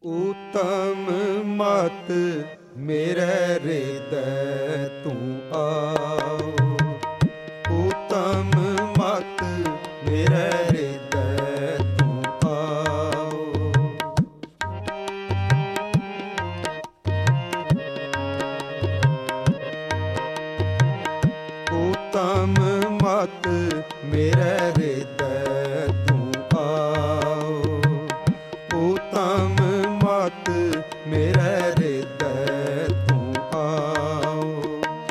ਊਤਮ ਮਤ ਮੇਰੇ ਹਿਰਦੈ ਤੂੰ ਆਓ। ਊਤਮ ਮਤ ਮੇਰੇ ਹਿਰਦੈ ਤੂੰ ਆਓ। ਊਤਮ ਮਤ ਮੇਰੇ ਹਿਰਦੈ ਤੂੰ ਆਓ। ਊਤਮ ਮਤ ਮੇਰੇ ਹਿਰਦੈ ਤੂੰ ਆਓ।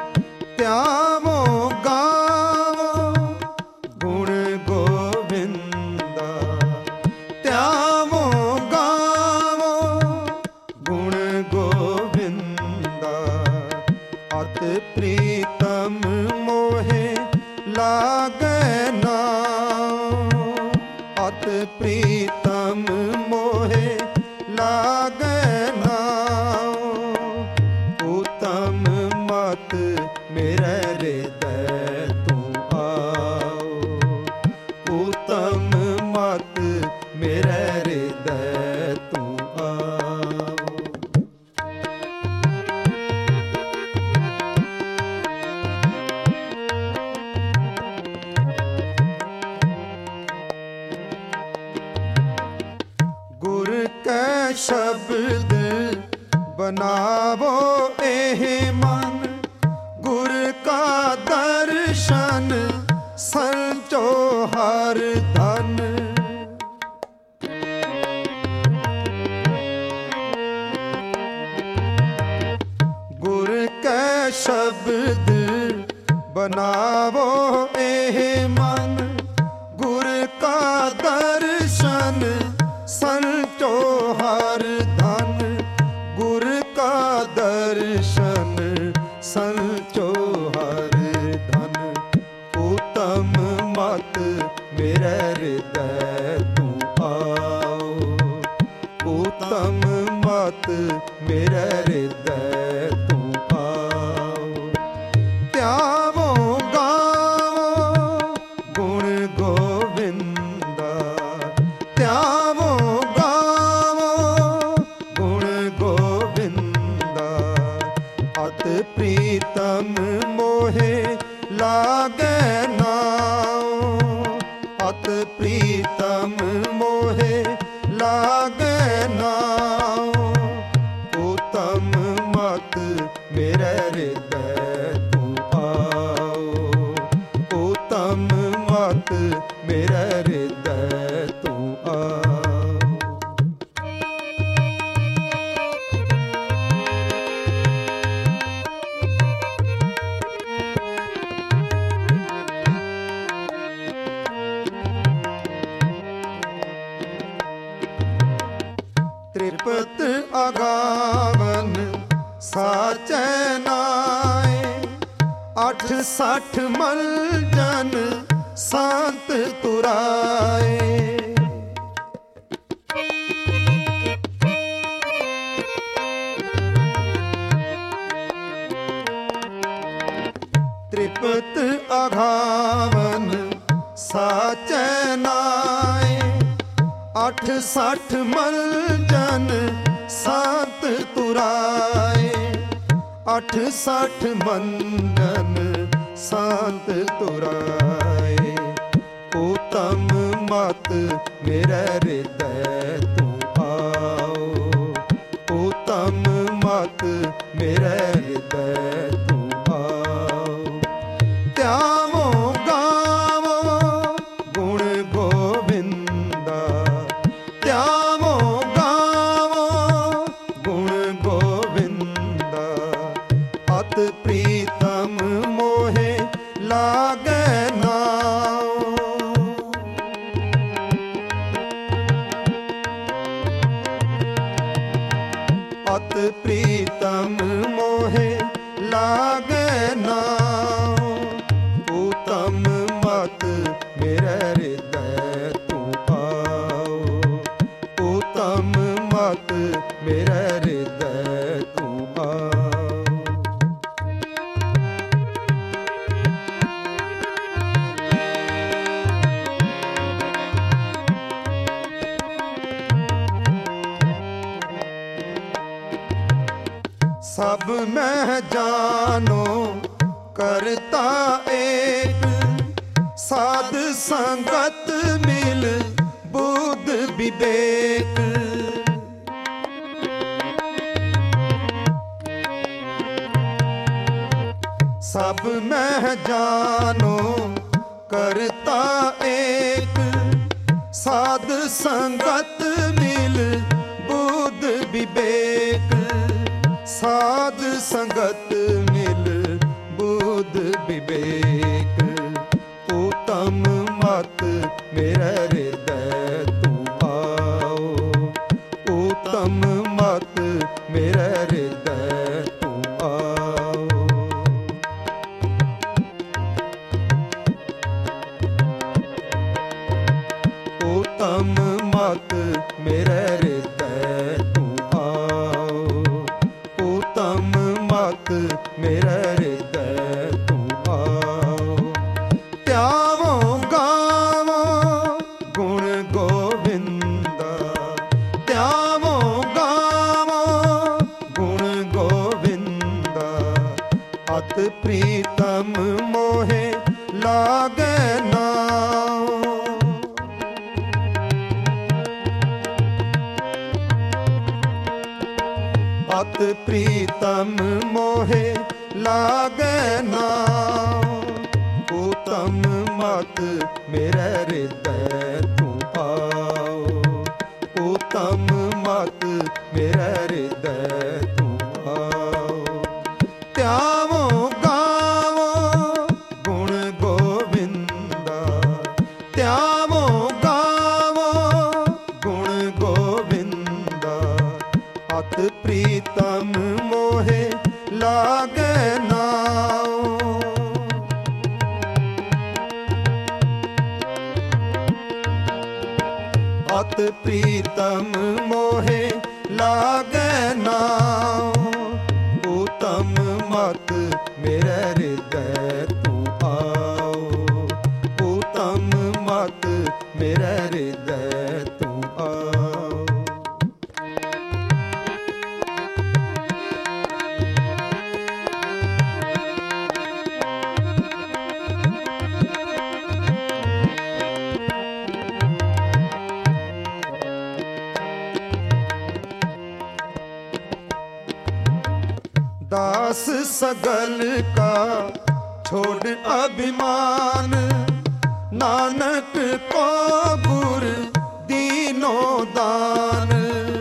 ਧਿਆਵੋ ਗਾਵੋ ਗੁਣ ਗੋਬਿੰਦਾ। ਧਿਆਵੋ ਗਾਵੋ ਗੁਣ ਗੋਬਿੰਦਾ। ਅਤ ਪ੍ਰੀਤਮ ਮੋਹਿ ਲਾਗੈ ਨਾਉ। ਅਤ ਪ੍ਰੀਤਮ ਮੋਹਿ ਲਾਗੈ ਨਾਉ। ਊਤਮ ਮਤ ਮੇਰੇ ਹਿਰਦੈ ਤੂੰ ਆਓ। ਊਤਮ ਮਤ ਮੇਰੇ ਹਿਰਦੈ ਤੂੰ ਆਓ। ਗੁਰ ਕੈ ਸ਼ਬਦ ਬਨਾਵੋ ਇਹ ਮਨ। ਗੁਰ ਕਾ ਦਰਸ਼ਨ ਸੰਚੋ ਹਰ ਧਨ। ਗੁਰ ਕੈ ਸ਼ਬਦ ਬਨਾਵੋ ਇਹ ਮਨ। ਗੁਰ ਕਾ ਦਰਸ਼ਨ ਸੰਚੋ ਹਰ ਧਨ। ਗੁਰ ਕਾ ਦਰਸ਼ਨ ਸੰਚੋ ਹਰ ਧਨ। ਊਤਮ ਮਤ ਮੇਰੇ ਹਿਰਦੈ ਤੂੰ ਆਓ। ਊਤਮ ਮਤ ਮੇਰੇ ਹਿਰਦੈ ਤੂੰ ਆਓ। ਧਿਆਵੋ ਗਾਵੋ ਗੁਣ ਗੋਬਿੰਦਾ। ਧਿਆਵੋ ਗਾਵੋ ਗੁਣ ਗੋਬਿੰਦਾ। ਅਤ ਪ੍ਰੀਤਮ ਮੋਹਿ ਲਾਗੈ ਨਾਉ। ਅਤ ਪ੍ਰੀਤਮ ਮੋਹਿ ਲਾਗੈ ਨਾਉ। ਊਤਮ ਮਤ ਮੇਰੇ ਹਿਰਦੈ ਤੂੰ ਆਓ। ਊਤਮ ਮਤ ਮੇਰੇ ਹਿਰਦੈ ਤੂੰ ਆਓ। ਤ੍ਰਿਪਤ ਅਗਾਵਨ ਸਾਚੈ ਨਾਇ। 68 ਮਲ ਜਨ ਸੰਤ ਤੁਰਾਏ। ਤ੍ਰਿਪਤ ਅਗਾਵਨ ਸਾਚੈ ਨਾਇ। 68 ਮਲ ਜਨ ਸੰਤ ਤੁਰਾਏ। 68 ਮੰਡਨ ਸੰਤ ਤੁਰਾਏ। ਊਤਮ ਮਤ ਮੇਰੇ ਹਿਰਦੈ ਤੂੰ ਆਓ। ਊਤਮ ਮਤ ਮੇਰੇ ਹਿਰਦੈ ਤੂੰ ਆਓ। ਧਿਆਵੋ ਗਾਵੋ ਗੁਣ ਗੋਬਿੰਦਾ। ਧਿਆਵੋ ਗਾਵੋ ਗੁਣ ਗੋਬਿੰਦਾ। ਅਤ ਪ੍ਰੀਤਮ ਮੋਹਿ ਲਾਗੈ ਨਾਉ। ਅਤ ਪ੍ਰੀਤਮ ਮੋਹਿ ਲਾਗੈ ਨਾਉ। ਊਤਮ ਮਤ ਮੇਰੇ ਹਿਰਦੈ ਤੂੰ ਆਓ। ਊਤਮ ਮਤ ਮੇਰੇ ਹਿਰਦੈ ਤੂੰ ਆਓ। सब मैं जानो करता एक, साध संगत मिल बुध विवेक। सब मैं जानो करता एक, साध संगत मिल बुध विवेक। साध संगत मिल बुध विवेक। उत्तम मत मेरा हृदय तू आओ, उत्तम मत मेरा हृदय तू आओ। उत्तम मत मेरा हृदय तू आओ, उत्तम मत मेरा हृदय तू आओ। त्यावो गावो गुण गोविंदा, त्यावो गावो गुण गोविंदा। अत प्रीतम मोहे लागे नाम, अत प्रीतम मोहे लागे नाम। उत्तम मत मेरा हृदय तू आओ, उत्तम मत मेरा हृदय तू आओ। त्यावो गावो गुण गोविंदा, त्यावो गावो गुण गोविंदा। अत प्रीतम मोहे लागे नाम। अत प्रीतम मोहे लागे नाम। उत्तम मत मेरा हृदय तू आओ, उत्तम मत मेरा हृदय तू आओ। दास सगल का छोड़ अभिमान, नानक को गुर दीनो दान।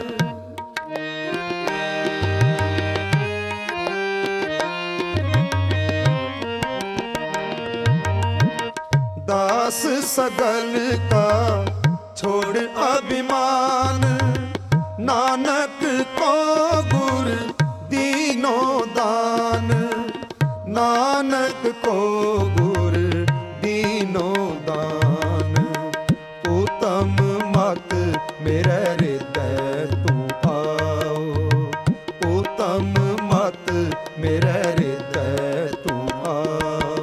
दास सगल का छोड़ अभिमान, नानक को गुर दीनो दान। नानक को गुर दीनो दान। उत्तम मत मेरा हृदय तू आओ, उत्तम मत मेरा हृदय तू आओ।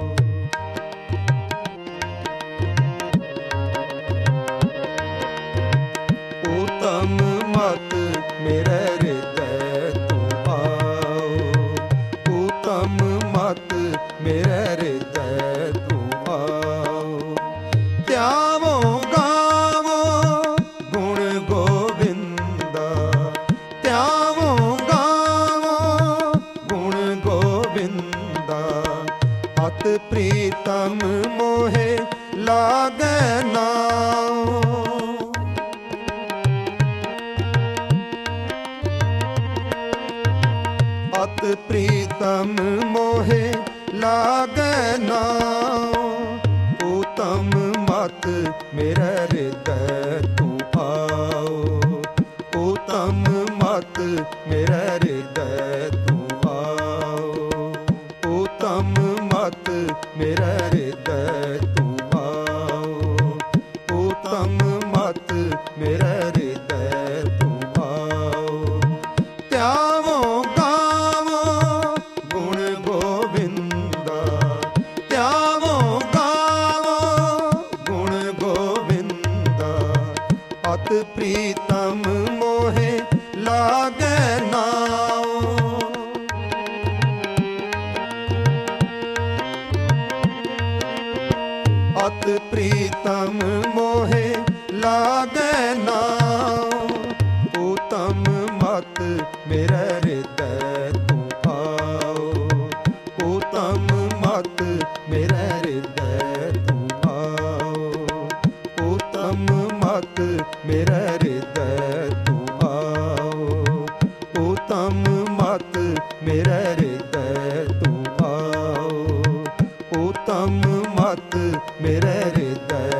उत्तम मत मेरा हृदय तू आओ, उत्तम मत मेरा हृदय तू आओ। त्यावो गावो गुण गोविंदा, त्यावो गावो गुण गोविंदा। अत प्रीतम मोहे लागे नाम। अत प्रीतम मोहे लागे नाम। उत्तम मत मेरा हृदय तू आओ, उत्तम मत मेरा हृदय तू आओ। उत्तम मत मेरा हृदय तू आओ, उत्तम मत मेरा हृदय तू आओ। त्यावो गावो गुण गोविंदा, त्यावो गावो गुण गोविंदा। अत प्रीतम मोहे लागे नाम। ਲਾਗੈ ਨਾਉ। ਊਤਮ ਮਤ ਮੇਰਾ ਹਿਰਦੈ ਤੂੰ ਆਓ। ਊਤਮ ਮਤ ਮੇਰਾ ਹਿਰਦੈ ਤੂੰ ਆਓ। ਊਤਮ ਮਤ ਮੇਰਾ ਹਿਰਦੈ ਤੂੰ ਆਓ। ਊਤਮ ਮਤ ਮੇਰਾ ਹਿਰਦੈ ਤੂੰ ਆਓ। ਊਤਮ ਮਤ ਮੇਰਾ ਹਿਰਦੈ